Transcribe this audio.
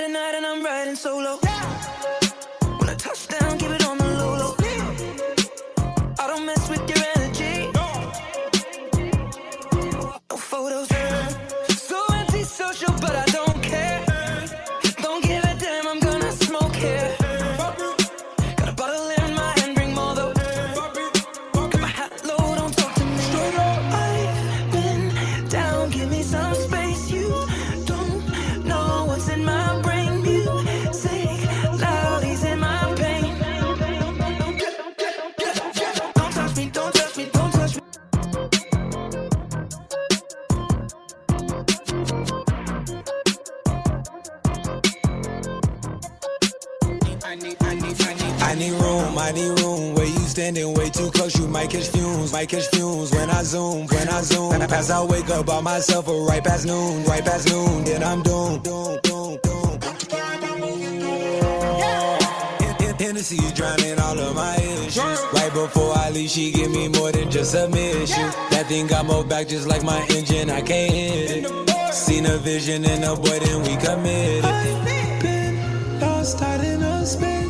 Friday night and I'm riding solo. When I touch down, keep it on the low low. I don't mess with your energy. No photos. So antisocial, but I don't care. Don't give a damn, I'm gonna smoke here. Got a bottle in my hand, bring more though. Got my hat low, don't talk to me. I've been down, give me some space. You don't know what's in my brain. Music loud, he's in my pain. Don't touch me, don't touch me, don't touch me. I need room. Where you standing way too close, you might catch fumes. When I zoom. Pass out, wake up by myself, or right past noon, then I'm doomed. Hennessy drowning all of my issues. Right before I leave, she give me more than just submission. That thing got more back just like my engine, I can't hit it. Seen a vision in a boy, then we committed. I've been lost out in a space.